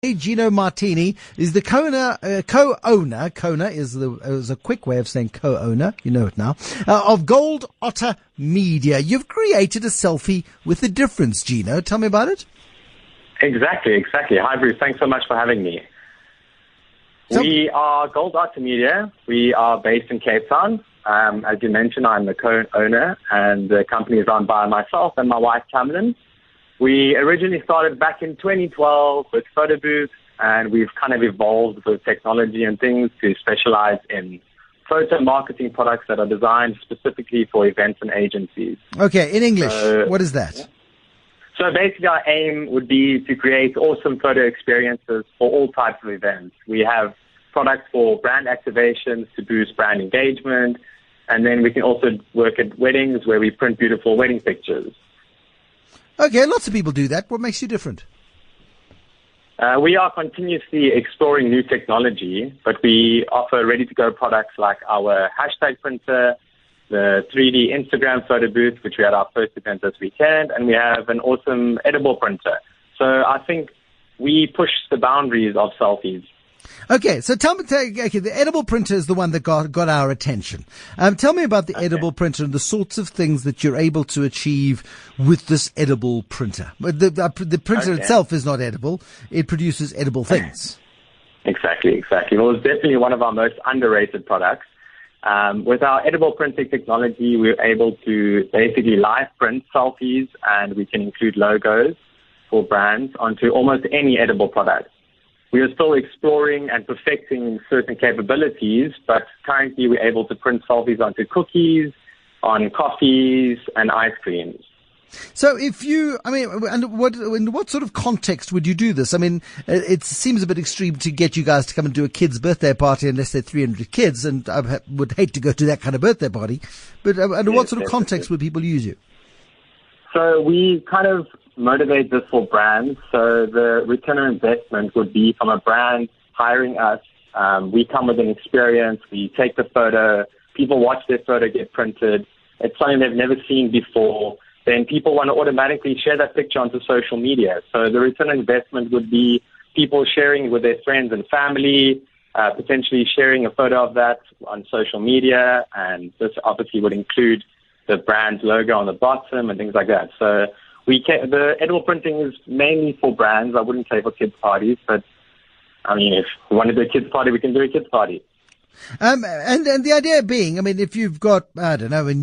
Gino Martini is the co-owner. Kona is a quick way of saying co-owner. You know it now. Of Gold Otter Media. You've created a selfie with a difference, Gino. Tell me about it. Exactly. Hi, Bruce. Thanks so much for having me. We are Gold Otter Media. We are based in Cape Town. As you mentioned, I'm the co-owner, and the company is run by myself and my wife, Tamlin. We originally started back in 2012 with photo booths, and we've kind of evolved with technology and things to specialize in photo marketing products that are designed specifically for events and agencies. Okay, in English, what is that? So basically our aim would be to create awesome photo experiences for all types of events. We have products for brand activations to boost brand engagement, and then we can also work at weddings where we print beautiful wedding pictures. Okay, lots of people do that. What makes you different? We are continuously exploring new technology, but we offer ready-to-go products like our hashtag printer, the 3D Instagram photo booth, which we had our first event this weekend, and we have an awesome edible printer. So I think we push the boundaries of selfies. Okay, so tell me, the edible printer is the one that got our attention. Tell me about the edible printer and the sorts of things that you're able to achieve with this edible printer. The printer itself is not edible. It produces edible things. Exactly. Well, it's definitely one of our most underrated products. With our edible printing technology, we're able to basically live print selfies, and we can include logos for brands onto almost any edible product. We are still exploring and perfecting certain capabilities, but currently we're able to print selfies onto cookies, on coffees, and ice creams. So in what sort of context would you do this? I mean, it seems a bit extreme to get you guys to come and do a kid's birthday party unless they're 300 kids, and I would hate to go to that kind of birthday party. But under what sort of context would people use you? So we kind of motivate this for brands. So the return on investment would be from a brand hiring us. We come with an experience. We take the photo. People watch their photo get printed. It's something they've never seen before. Then people want to automatically share that picture onto social media. So the return on investment would be people sharing it with their friends and family, potentially sharing a photo of that on social media. And this obviously would include the brand's logo on the bottom and things like that. So the edible printing is mainly for brands. I wouldn't say for kids' parties, but I mean, if we want to do a kids' party, we can do a kids' party. And the idea being, I mean, if you've got, I don't know,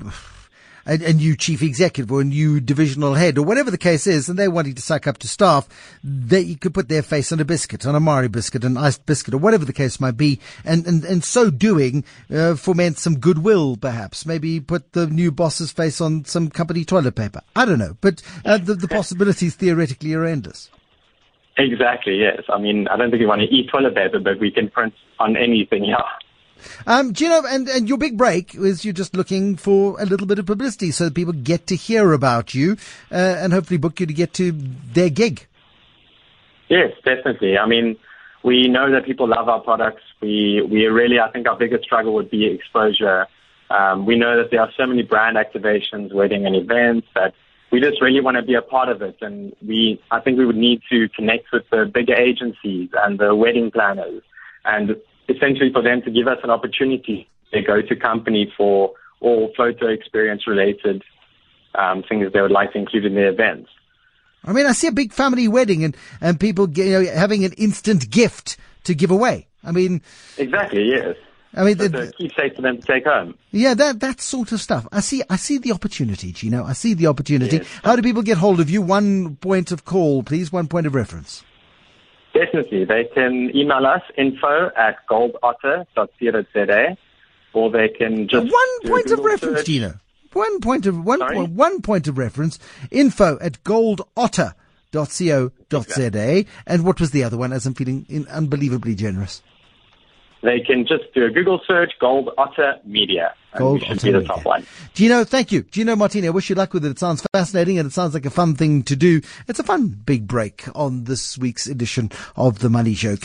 a new chief executive or a new divisional head or whatever the case is, and they're wanting to suck up to staff, that you could put their face on a biscuit, on a Mari biscuit, an iced biscuit, or whatever the case might be, and so doing foment some goodwill, perhaps. Maybe put the new boss's face on some company toilet paper. I don't know, but the possibilities theoretically are endless. Exactly, yes. I mean, I don't think we want to eat toilet paper, but we can print on anything, yeah. Gino, and your big break is you're just looking for a little bit of publicity so that people get to hear about you and hopefully book you to get to their gig. Yes, definitely. I mean, we know that people love our products. We really, I think our biggest struggle would be exposure. We know that there are so many brand activations, wedding and events that we just really want to be a part of it. And I think we would need to connect with the bigger agencies and the wedding planners, and essentially for them to give us an opportunity to go to company for all photo experience related things they would like to include in their events. I mean, I see a big family wedding and people having an instant gift to give away. I mean, exactly, yes. I mean, the keepsake for them to take home. Yeah, that sort of stuff. I see the opportunity, Gino. I see the opportunity. Yes. How do people get hold of you? One point of call, please. One point of reference. Definitely. They can email us info@goldotter.co.za, or they can just one point of reference, search. Gino. One point of reference. info@goldotter.co.za. Exactly. And what was the other one? As I'm feeling unbelievably generous. They can just do a Google search, Gold Otter Media. Gold should Otter be the Media. top one. Gino, thank you. Gino Martini, I wish you luck with it. It sounds fascinating and it sounds like a fun thing to do. It's a fun big break on this week's edition of The Money Show.